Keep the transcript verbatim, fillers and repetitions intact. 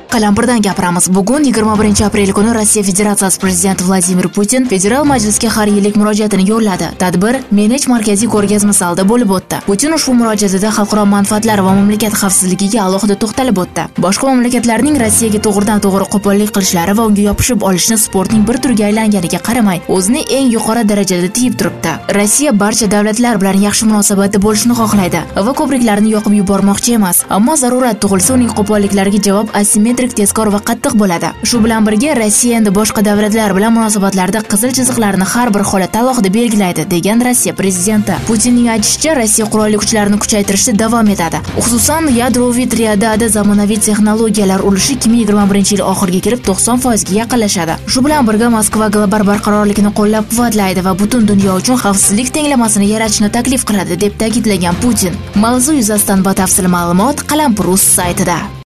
Qalampirdan gapiramiz. Bugun yigirma birinchi aprel kuni Rossiya Federatsiyasi prezidenti Vladimir Putin Federal majlisga har yillik murojaatini yo'lladi. Tadbir Menech markaziy ko'rgazma zalida bo'lib o'tdi. Putin ushbu murojaatida xalqaro manfaatlar va mamlakat xavfsizligiga alohida to'xtalib o'tdi. Boshqa mamlakatlarning Rossiyaga to'g'ridan-to'g'ri qo'pollik qilishlari va unga yopishib olishni sportning bir turiga aylanganiga qaramay, o'zini eng yuqori darajada tiyib turibdi. Rossiya barcha davlatlar bilan yaxshi munosabatda bo'lishni xohlaydi va ko'priklarni yoqib yubormoqchi emas. Ammo zarurat tug'ilsa uning qo'polliklariga javob asimetrik, tezkor va qattiq bo'ladi. Shu bilan birga Rossiya endi boshqa davlatlar bilan munosabatlarda qizil chiziqlarni har bir holatda alohida belgilaydi, degan Rossiya prezidenti. Putinning aytishicha, Rossiya qurolli kuchlarini kuchaytirishda davom etadi. Xususan, yadroviy triadada zamonaviy texnologiyalar ulushi ikki ming yigirma birinchi yil oxiriga kelib to'qson foiz ga yaqinlashadi. Shu bilan birga Moskva global barqarorlikni qo'llab-quvvatlaydi va butun dunyo uchun xavfsizlik tenglamasini yaratishni taklif qiladi, deb ta'kidlagan Putin. Mavzu yuzasidan batafsil ma'lumot Qalampir.uz saytida.